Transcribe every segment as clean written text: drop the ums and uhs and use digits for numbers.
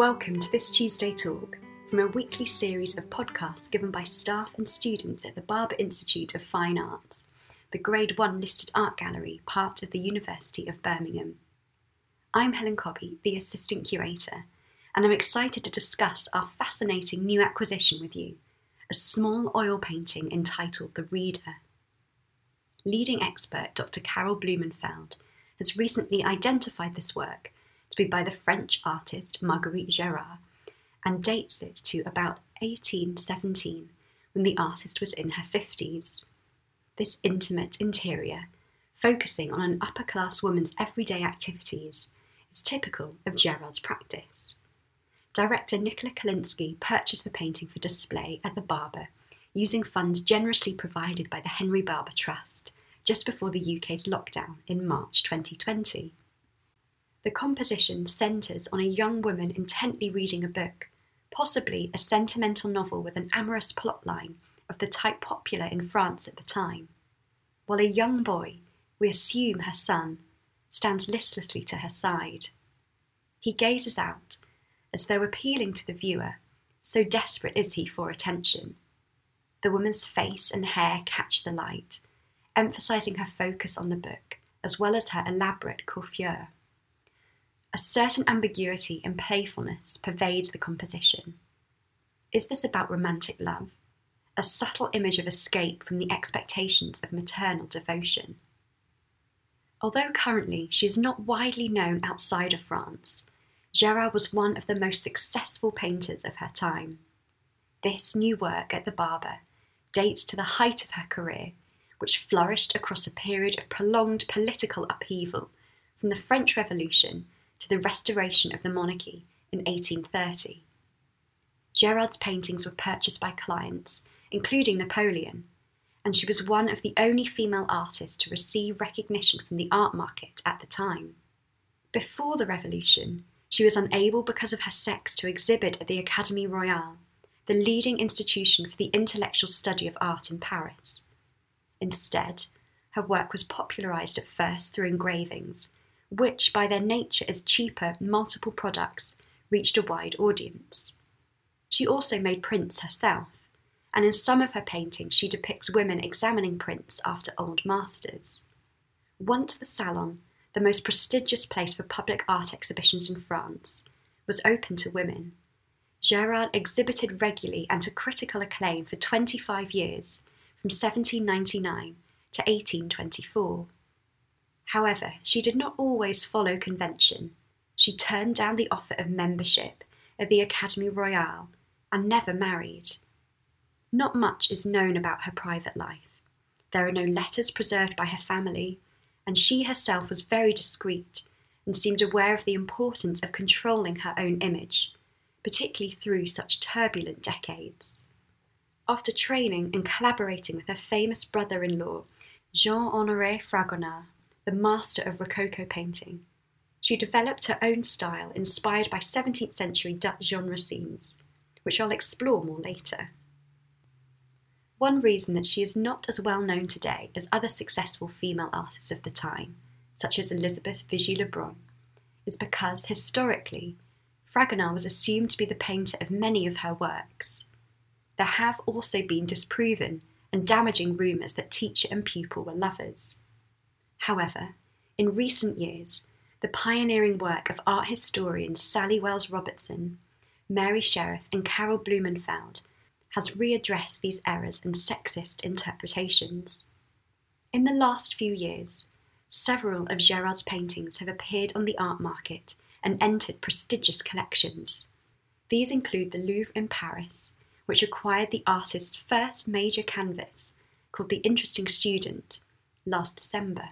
Welcome to this Tuesday talk from a weekly series of podcasts given by staff and students at the Barber Institute of Fine Arts, the Grade 1 listed art gallery, part of the University of Birmingham. I'm Helen Cobby, the Assistant Curator, and I'm excited to discuss our fascinating new acquisition with you, a small oil painting entitled The Reader. Leading expert Dr. Carol Blumenfeld has recently identified this work to be by the French artist Marguerite Gérard and dates it to about 1817, when the artist was in her 50s. This intimate interior, focusing on an upper-class woman's everyday activities, is typical of Gérard's practice. Director Nicola Kalinsky purchased the painting for display at the Barber, using funds generously provided by the Henry Barber Trust, just before the UK's lockdown in March 2020. The composition centres on a young woman intently reading a book, possibly a sentimental novel with an amorous plotline of the type popular in France at the time, while a young boy, we assume her son, stands listlessly to her side. He gazes out, as though appealing to the viewer, so desperate is he for attention. The woman's face and hair catch the light, emphasising her focus on the book, as well as her elaborate coiffure. A certain ambiguity and playfulness pervades the composition. Is this about romantic love? A subtle image of escape from the expectations of maternal devotion? Although currently she is not widely known outside of France, Gérard was one of the most successful painters of her time. This new work at the Barber dates to the height of her career, which flourished across a period of prolonged political upheaval from the French Revolution to the restoration of the monarchy in 1830. Gérard's paintings were purchased by clients, including Napoleon, and she was one of the only female artists to receive recognition from the art market at the time. Before the Revolution, she was unable because of her sex to exhibit at the Académie Royale, the leading institution for the intellectual study of art in Paris. Instead, her work was popularised at first through engravings, which, by their nature as cheaper, multiple products, reached a wide audience. She also made prints herself, and in some of her paintings she depicts women examining prints after old masters. Once the Salon, the most prestigious place for public art exhibitions in France, was open to women, Gérard exhibited regularly and to critical acclaim for 25 years, from 1799 to 1824. However, she did not always follow convention. She turned down the offer of membership at the Académie Royale and never married. Not much is known about her private life. There are no letters preserved by her family, and she herself was very discreet and seemed aware of the importance of controlling her own image, particularly through such turbulent decades. After training and collaborating with her famous brother-in-law, Jean-Honoré Fragonard, the master of Rococo painting, she developed her own style inspired by 17th century Dutch genre scenes, which I'll explore more later. One reason that she is not as well known today as other successful female artists of the time, such as Elizabeth Vigée-Lebrun, is because, historically, Fragonard was assumed to be the painter of many of her works. There have also been disproven and damaging rumours that teacher and pupil were lovers. However, in recent years, the pioneering work of art historians Sally Wells Robertson, Mary Sheriff and Carol Blumenfeld has readdressed these errors and sexist interpretations. In the last few years, several of Gérard's paintings have appeared on the art market and entered prestigious collections. These include the Louvre in Paris, which acquired the artist's first major canvas, called The Interesting Student, last December.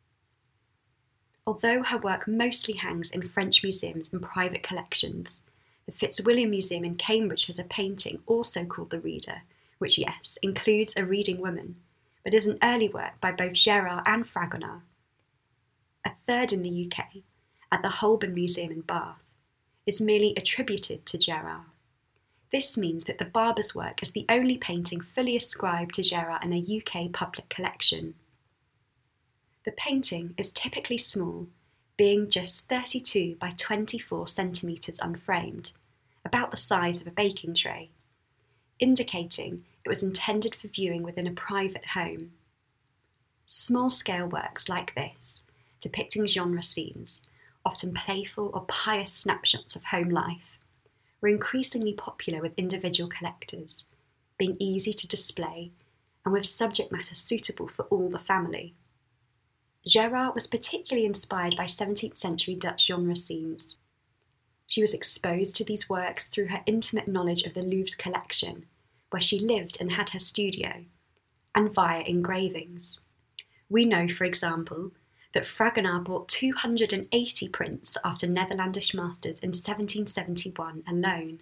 Although her work mostly hangs in French museums and private collections, the Fitzwilliam Museum in Cambridge has a painting also called The Reader, which, yes, includes a reading woman, but is an early work by both Gérard and Fragonard. A third in the UK, at the Holborn Museum in Bath, is merely attributed to Gérard. This means that the Barber's work is the only painting fully ascribed to Gérard in a UK public collection. The painting is typically small, being just 32 by 24 centimetres unframed, about the size of a baking tray, indicating it was intended for viewing within a private home. Small-scale works like this, depicting genre scenes, often playful or pious snapshots of home life, were increasingly popular with individual collectors, being easy to display and with subject matter suitable for all the family. Gerard was particularly inspired by 17th century Dutch genre scenes. She was exposed to these works through her intimate knowledge of the Louvre's collection, where she lived and had her studio, and via engravings. We know, for example, that Fragonard bought 280 prints after Netherlandish masters in 1771 alone.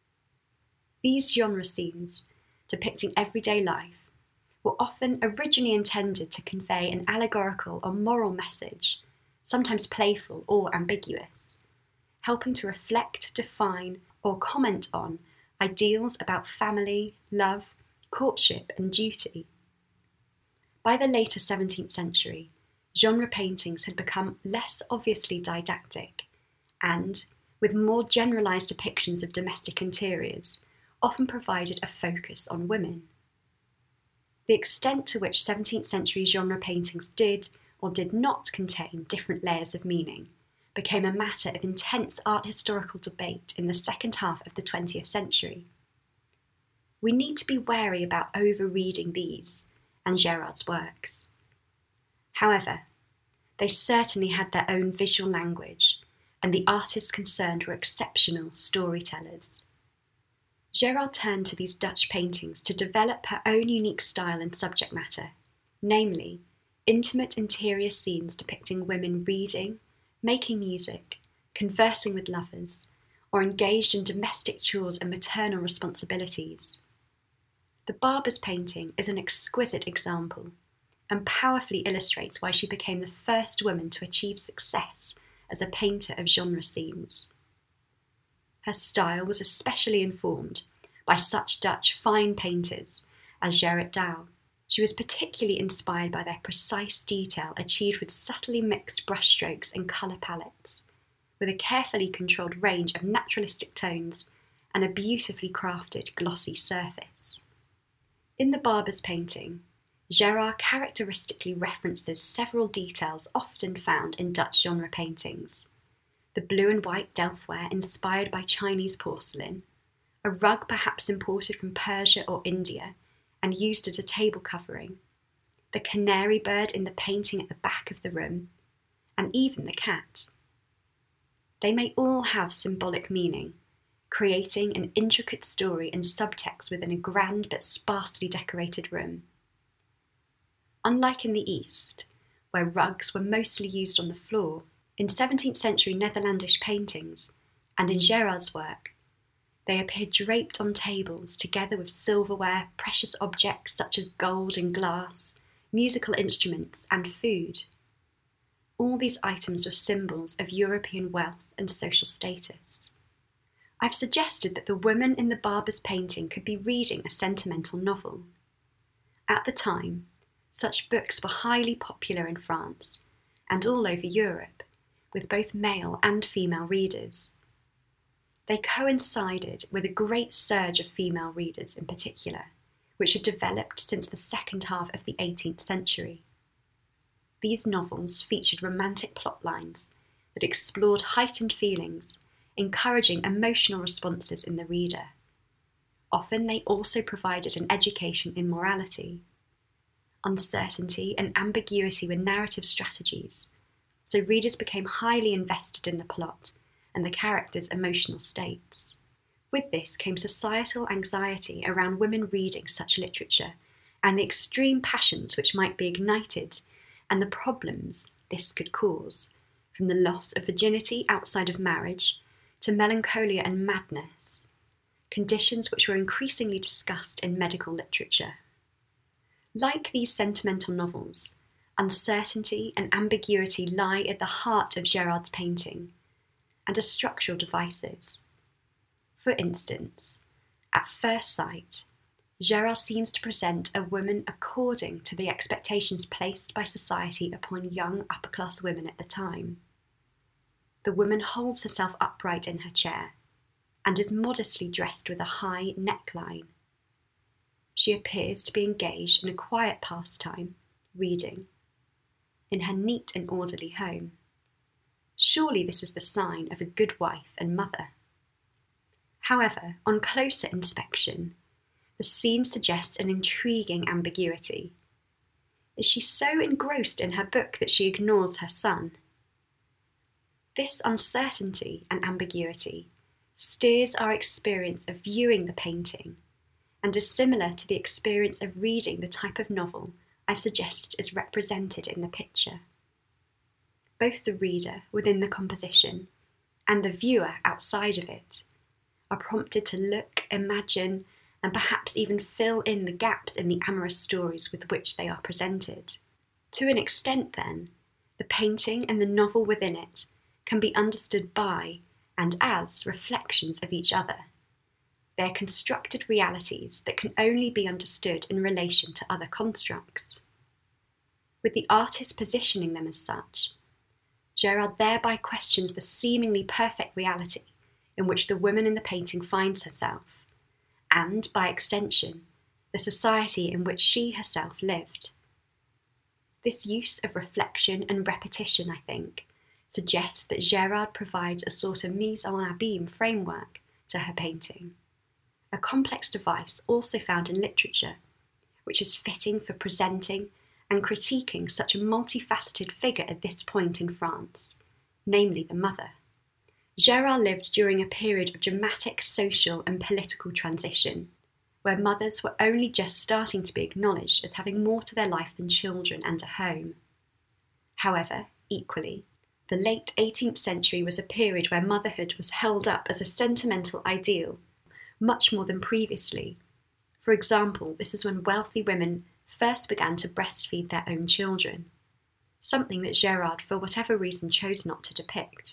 These genre scenes, depicting everyday life, were often originally intended to convey an allegorical or moral message, sometimes playful or ambiguous, helping to reflect, define, or comment on ideals about family, love, courtship, and duty. By the later 17th century, genre paintings had become less obviously didactic and, with more generalised depictions of domestic interiors, often provided a focus on women. The extent to which 17th century genre paintings did or did not contain different layers of meaning became a matter of intense art historical debate in the second half of the 20th century. We need to be wary about over-reading these and Gerard's works. However, they certainly had their own visual language, and the artists concerned were exceptional storytellers. Gerard turned to these Dutch paintings to develop her own unique style and subject matter, namely, intimate interior scenes depicting women reading, making music, conversing with lovers, or engaged in domestic chores and maternal responsibilities. The Barber's painting is an exquisite example, and powerfully illustrates why she became the first woman to achieve success as a painter of genre scenes. Her style was especially informed by such Dutch fine painters as Gerard Douw. She was particularly inspired by their precise detail achieved with subtly mixed brushstrokes and colour palettes, with a carefully controlled range of naturalistic tones and a beautifully crafted glossy surface. In the Barber's painting, Gerard characteristically references several details often found in Dutch genre paintings. The blue and white Delftware inspired by Chinese porcelain, a rug perhaps imported from Persia or India and used as a table covering, the canary bird in the painting at the back of the room, and even the cat. They may all have symbolic meaning, creating an intricate story and subtext within a grand but sparsely decorated room. Unlike in the East, where rugs were mostly used on the floor, in 17th century Netherlandish paintings, and in Gerard's work, they appear draped on tables together with silverware, precious objects such as gold and glass, musical instruments, and food. All these items were symbols of European wealth and social status. I've suggested that the woman in the Barber's painting could be reading a sentimental novel. At the time, such books were highly popular in France and all over Europe, with both male and female readers. They coincided with a great surge of female readers in particular, which had developed since the second half of the 18th century. These novels featured romantic plotlines that explored heightened feelings, encouraging emotional responses in the reader. Often they also provided an education in morality. Uncertainty and ambiguity were narrative strategies, so readers became highly invested in the plot and the characters' emotional states. With this came societal anxiety around women reading such literature and the extreme passions which might be ignited and the problems this could cause, from the loss of virginity outside of marriage to melancholia and madness, conditions which were increasingly discussed in medical literature. Like these sentimental novels, uncertainty and ambiguity lie at the heart of Gerard's painting and are structural devices. For instance, at first sight, Gerard seems to present a woman according to the expectations placed by society upon young upper-class women at the time. The woman holds herself upright in her chair. and is modestly dressed with a high neckline. She appears to be engaged in a quiet pastime, reading, in her neat and orderly home. Surely this is the sign of a good wife and mother. However, on closer inspection, the scene suggests an intriguing ambiguity. Is she so engrossed in her book that she ignores her son? This uncertainty and ambiguity steers our experience of viewing the painting and is similar to the experience of reading the type of novel I've suggested is represented in the picture. Both the reader within the composition and the viewer outside of it are prompted to look, imagine, and perhaps even fill in the gaps in the amorous stories with which they are presented. To an extent, then, the painting and the novel within it can be understood by and as reflections of each other. They are constructed realities that can only be understood in relation to other constructs. With the artist positioning them as such, Gérard thereby questions the seemingly perfect reality in which the woman in the painting finds herself, and, by extension, the society in which she herself lived. This use of reflection and repetition, I think, suggests that Gérard provides a sort of mise en abîme framework to her painting, a complex device also found in literature, which is fitting for presenting and critiquing such a multifaceted figure at this point in France, namely the mother. Gérard lived during a period of dramatic social and political transition, where mothers were only just starting to be acknowledged as having more to their life than children and a home. However, equally, the late 18th century was a period where motherhood was held up as a sentimental ideal, much more than previously. For example, this is when wealthy women first began to breastfeed their own children, something that Gérard, for whatever reason, chose not to depict.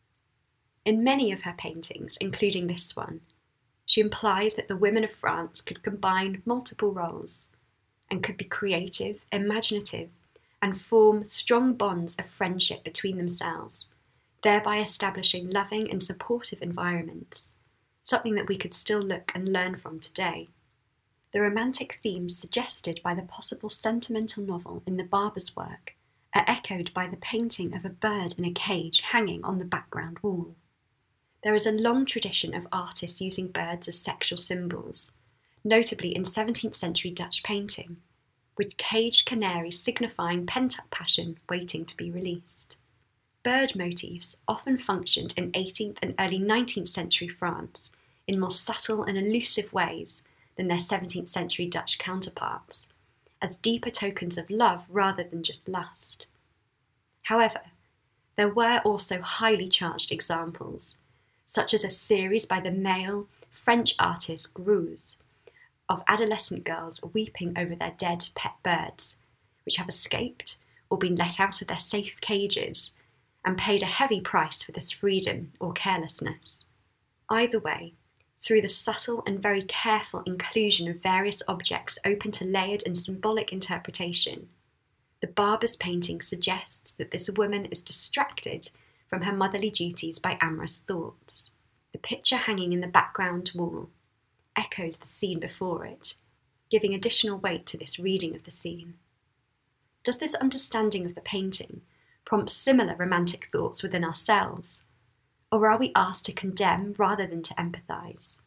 In many of her paintings, including this one, she implies that the women of France could combine multiple roles and could be creative, imaginative, and form strong bonds of friendship between themselves, thereby establishing loving and supportive environments, something that we could still look and learn from today. The romantic themes suggested by the possible sentimental novel in the barber's work are echoed by the painting of a bird in a cage hanging on the background wall. There is a long tradition of artists using birds as sexual symbols, notably in 17th century Dutch painting, with caged canaries signifying pent-up passion waiting to be released. Bird motifs often functioned in 18th and early 19th century France in more subtle and elusive ways than their 17th century Dutch counterparts, as deeper tokens of love rather than just lust. However, there were also highly charged examples, such as a series by the male French artist Greuze of adolescent girls weeping over their dead pet birds, which have escaped or been let out of their safe cages and paid a heavy price for this freedom or carelessness. Either way, through the subtle and very careful inclusion of various objects open to layered and symbolic interpretation, the barber's painting suggests that this woman is distracted from her motherly duties by amorous thoughts. The picture hanging in the background wall echoes the scene before it, giving additional weight to this reading of the scene. Does this understanding of the painting prompt similar romantic thoughts within ourselves, or are we asked to condemn rather than to empathise?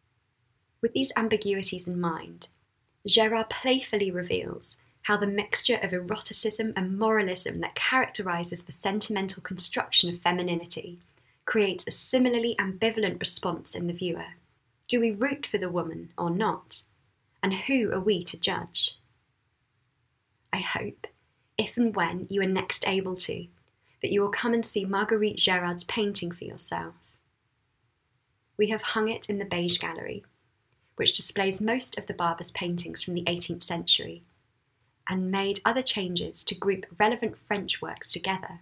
With these ambiguities in mind, Gérard playfully reveals how the mixture of eroticism and moralism that characterises the sentimental construction of femininity creates a similarly ambivalent response in the viewer. Do we root for the woman or not? And who are we to judge? I hope, if and when you are next able to, that you will come and see Marguerite Gérard's painting for yourself. We have hung it in the Beige Gallery, which displays most of the barber's paintings from the 18th century, and made other changes to group relevant French works together.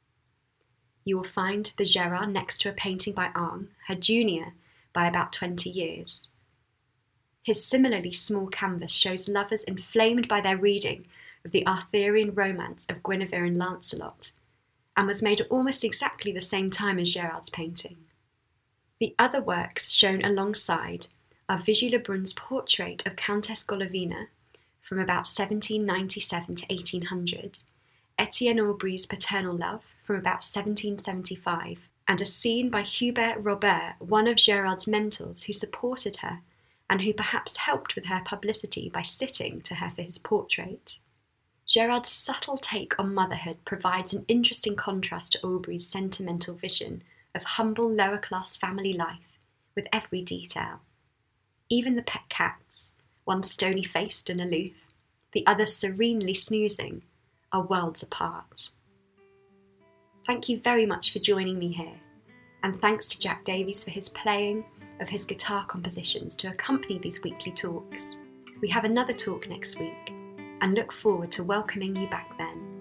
You will find the Gérard next to a painting by Ingres, her junior by about 20 years. His similarly small canvas shows lovers inflamed by their reading of the Arthurian romance of Guinevere and Lancelot, and was made at almost exactly the same time as Gérard's painting. The other works shown alongside are Vigy Lebrun's portrait of Countess Golovina from about 1797 to 1800, Etienne Aubry's Paternal Love from about 1775, and a scene by Hubert Robert, one of Gérard's mentors who supported her and who perhaps helped with her publicity by sitting to her for his portrait. Gérard's subtle take on motherhood provides an interesting contrast to Aubry's sentimental vision of humble lower-class family life with every detail. Even the pet cats, one stony-faced and aloof, the other serenely snoozing, are worlds apart. Thank you very much for joining me here, and thanks to Jack Davies for his playing of his guitar compositions to accompany these weekly talks. We have another talk next week, and look forward to welcoming you back then.